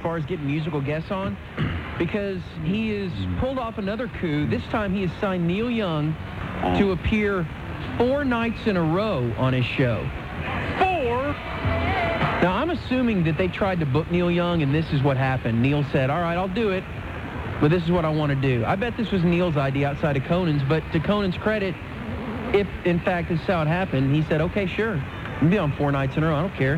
far as getting musical guests on, because he has pulled off another coup. This time he has signed Neil Young to appear 4 nights in a row on his show. 4? Now, I'm assuming that they tried to book Neil Young, and this is what happened. Neil said, all right, I'll do it, but this is what I want to do. I bet this was Neil's idea outside of Conan's, but to Conan's credit, if, in fact, this is how it happened, he said, okay, sure. I'll be on 4 nights in a row. I don't care.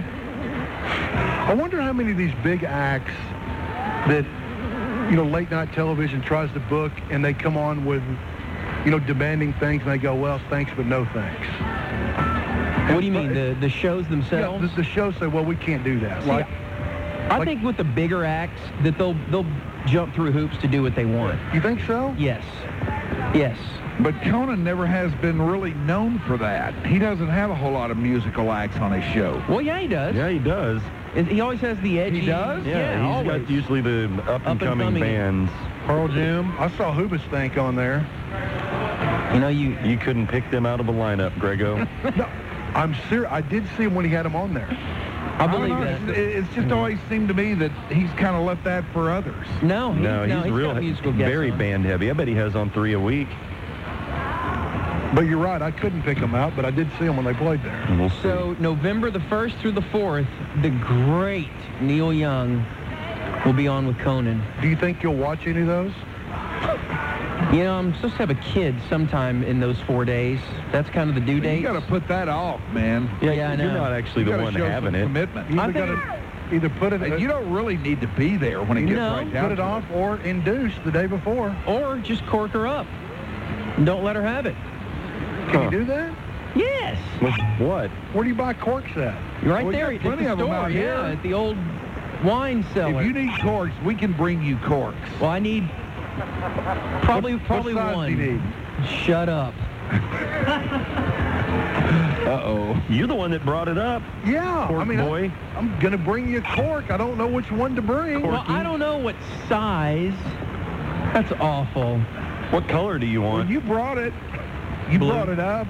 I wonder how many of these big acts that, late night television tries to book, and they come on with, demanding things, and they go, well, thanks, but no thanks. What do you mean, the shows themselves? Yeah, the shows say, well, we can't do that. See, I think with the bigger acts that they'll jump through hoops to do what they want. You think so? Yes. Yes. But Conan never has been really known for that. He doesn't have a whole lot of musical acts on his show. Well, yeah, he does. Yeah, he does. He always has the edgy. He does? Yeah, he's always. got usually the up-and-coming bands. Pearl Jam. I saw Hoobastank on there. You couldn't pick them out of a lineup, Grego. No, I'm serious. I did see him when he had them on there. I believe that. It's just always seemed to me that he's kind of left that for others. No, he's real got musical guests very on. band heavy. I bet he has on 3 a week. But you're right. I couldn't pick them out, but I did see them when they played there. And we'll see. So November the 1st through the 4th, the great Neil Young will be on with Conan. Do you think you'll watch any of those? I'm supposed to have a kid sometime in those 4 days. That's kind of the due date. You got to put that off, man. Yeah, I know. You're not actually the one having it. Commitment. You either put it. And you don't really need to be there when it gets right down put it to off or induce the day before. Or just cork her up. Don't let her have it. Can you do that? Yes. What? Where do you buy corks at? You're right We there got at plenty the of them store. out here. Yeah, at the old wine cellar. If you need corks, we can bring you corks. Well, I need probably what size one. do you need? Shut up. Uh-oh. You're the one that brought it up. Yeah. Cork boy. I'm going to bring you a cork. I don't know which one to bring. Well, I don't know what size. That's awful. What color do you Well, want? you brought it. You Blue. brought it up.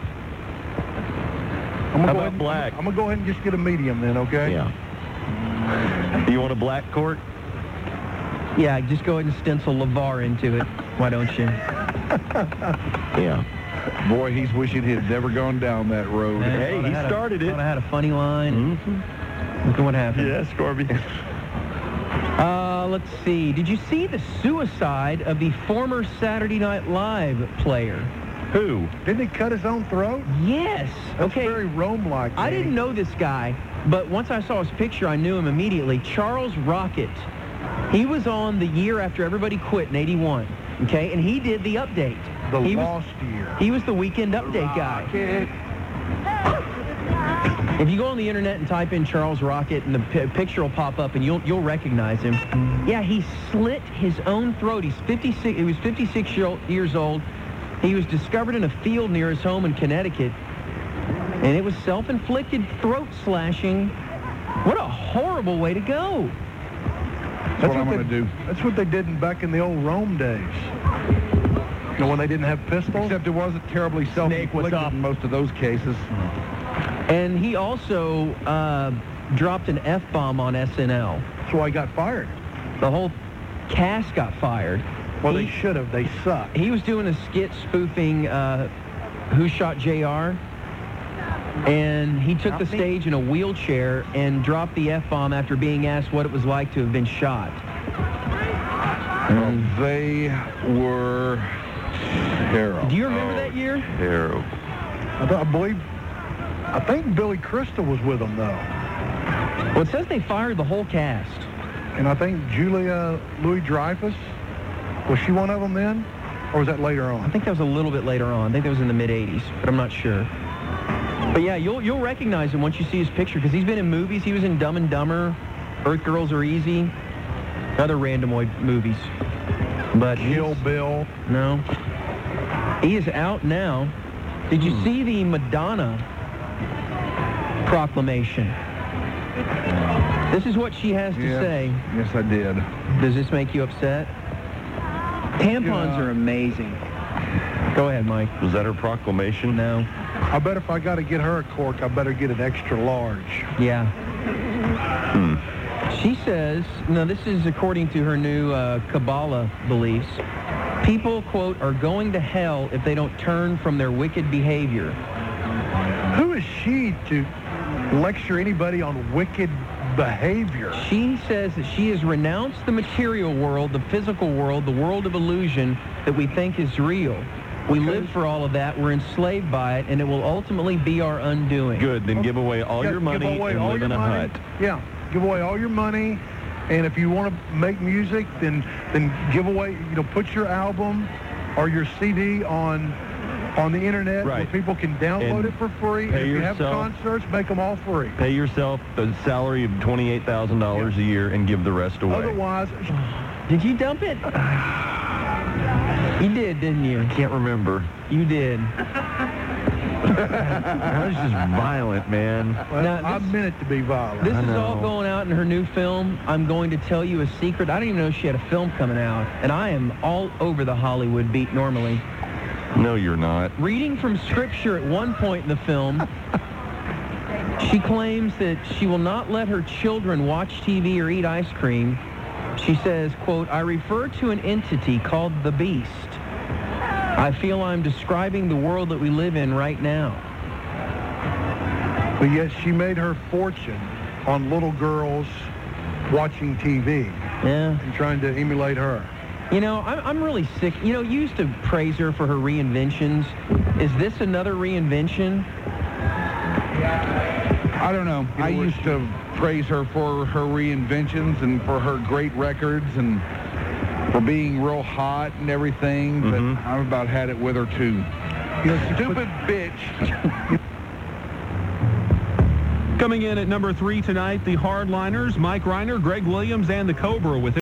How about black? I'm going to go ahead and just get a medium then, okay? Yeah. Do you want a black cork? Yeah, just go ahead and stencil LeVar into it. Why don't you? Yeah. Boy, he's wishing he had never gone down that road. Hey, he started it. I had a funny line. Mm-hmm. Look at what happened. Yeah, Scorby. Let's see. Did you see the suicide of the former Saturday Night Live player? Who? Didn't he cut his own throat? Yes. That's Okay. very Rome-like. I didn't know this guy, but once I saw his picture, I knew him immediately. Charles Rocket. He was on the year after everybody quit in '81. Okay, and he did the update. The lost year. He was the weekend update guy. If you go on the internet and type in Charles Rocket, and the picture will pop up, and you'll recognize him. Yeah, he slit his own throat. He's 56. He was 56 years old. He was discovered in a field near his home in Connecticut, and it was self-inflicted throat slashing. What a horrible way to go. That's what I'm going to do. That's what they did back in the old Rome days. When they didn't have pistols? Except it wasn't terribly self-inflicted in most of those cases. And he also dropped an F-bomb on SNL. That's why he got fired. The whole cast got fired. Well, they should have. They suck. He was doing a skit spoofing Who Shot JR? And he took the stage in a wheelchair and dropped the F-bomb after being asked what it was like to have been shot. Well, they were terrible. Do you remember that year? Terrible. I think Billy Crystal was with them, though. Well, it says they fired the whole cast. And I think Julia Louis-Dreyfus, was she one of them then? Or was that later I on? think that was a little bit later on. I think that was in the mid-'80s, but I'm not sure. But yeah, you'll recognize him once you see his picture, because he's been in movies. He was in Dumb and Dumber, Earth Girls Are Easy, other randomoid movies. But Kill Bill. No. He is out now. Did you see the Madonna proclamation? This is what she has to say. Yes, I did. Does this make you upset? Tampons are amazing. Go ahead, Mike. Was that her proclamation? No. I bet if I got to get her a cork, I better get an extra large. Yeah. She says, now this is according to her new Kabbalah beliefs, people, quote, are going to hell if they don't turn from their wicked behavior. Who is she to lecture anybody on wicked behavior? She says that she has renounced the material world, the physical world, the world of illusion that we think is real. We live for all of that. We're enslaved by it, and it will ultimately be our undoing. Good. Then give away all your money and live in a hut. Yeah. Give away all your money. And if you want to make music, then give away, put your album or your CD on the internet where people can download it for free. If you have concerts, make them all free. Pay yourself a salary of $28,000 a year and give the rest away. Otherwise... Did you dump it? You did, didn't you? I can't remember. You did. That was just violent, man. Well, now, I meant it to be violent. This is all going out in her new film. I'm going to tell you a secret. I didn't even know she had a film coming out. And I am all over the Hollywood beat normally. No, you're not. Reading from scripture at one point in the film, she claims that she will not let her children watch TV or eat ice cream. She says, quote, I refer to an entity called the Beast. I feel I'm describing the world that we live in right now. But yet she made her fortune on little girls watching TV. Yeah. And trying to emulate her. I'm really sick. You used to praise her for her reinventions. Is this another reinvention? I don't know. I used to praise her for her reinventions and for her great records and for being real hot and everything, but I've about had it with her too. Stupid bitch. Coming in at number 3 tonight, the Hardliners, Mike Reiner, Greg Williams, and the Cobra with